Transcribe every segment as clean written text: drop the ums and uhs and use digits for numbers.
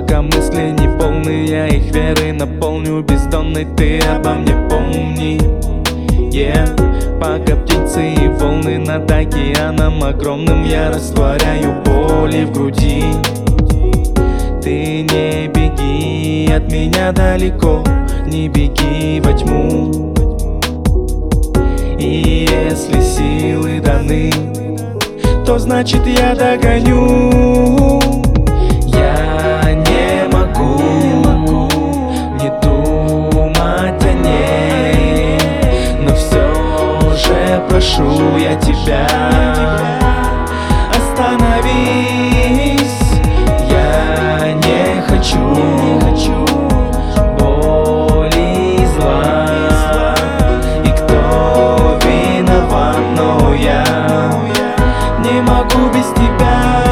пока мысли не полны, я их верой наполню бездонной. Ты обо мне помни, пока птицы и волны над океаном огромным, я растворяю боли в груди. Ты не беги от меня далеко, не беги во тьму. И если силы даны, то значит я догоню. Я не могу не думать о ней, но все же прошу я тебя, остановись. Я не хочу боли и зла, и кто виноват, но я не могу без тебя.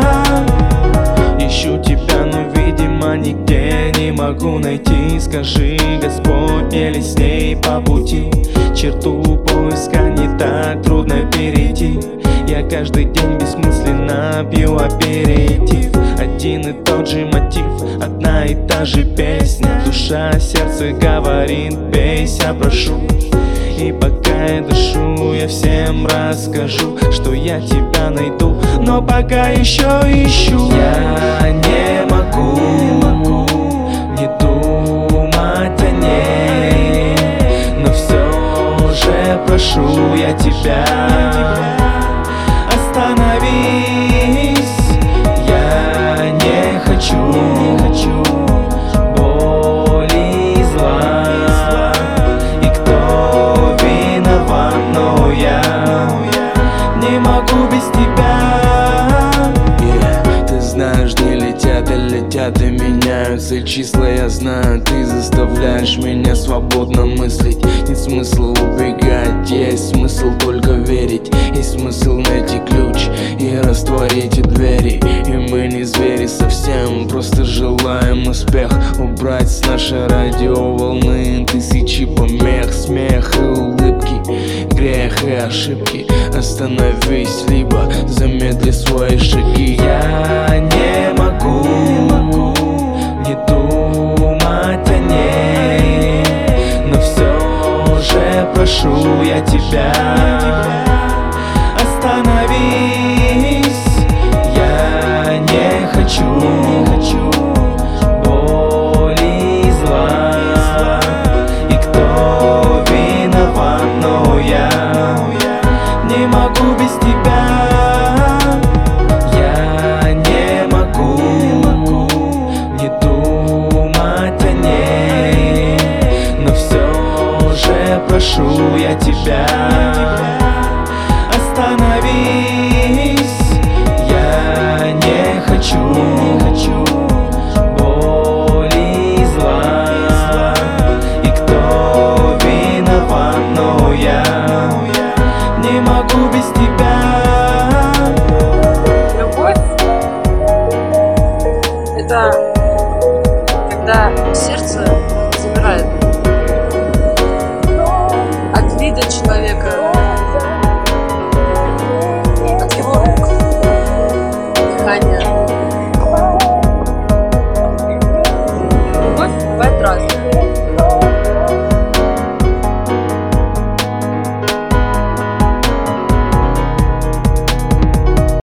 Ищу тебя, но видимо нигде не могу найти. Скажи, Господь, или с ней по пути черту поиска не так трудно перейти. Я каждый день бессмысленно пью аперитив. Один и тот же мотив, одна и та же песня. Душа, сердце говорит, бейся, прошу. И пока я дышу, я всем расскажу, что я тебя найду, но пока еще ищу. Я не могу не думать о ней, но все же прошу я тебя, остановись. Я не хочу боли и зла, и кто виноват, но я не могу без тебя. Ты знаешь, дни летят и летят и меняются числа, я знаю, ты заставляешь меня свободно мыслить. Нет смысла убегать, есть смысл только верить. Есть смысл найти ключ и растворить и двери. И мы не звери совсем, просто желаем успех убрать с нашей радиоволны тысячи помех, смех и улыбки, грех и ошибки. Остановись, либо замедли свои шаги. Я не могу не думать о ней, но все же прошу я тебя, остановись. Я не хочу боли и зла, и кто виноват, но я не могу без тебя. Я не могу не думать о ней, но все же прошу я тебя, остановись. Я не хочу боли и зла, и кто виноват, но я не могу без тебя. Любовь — это когда сердце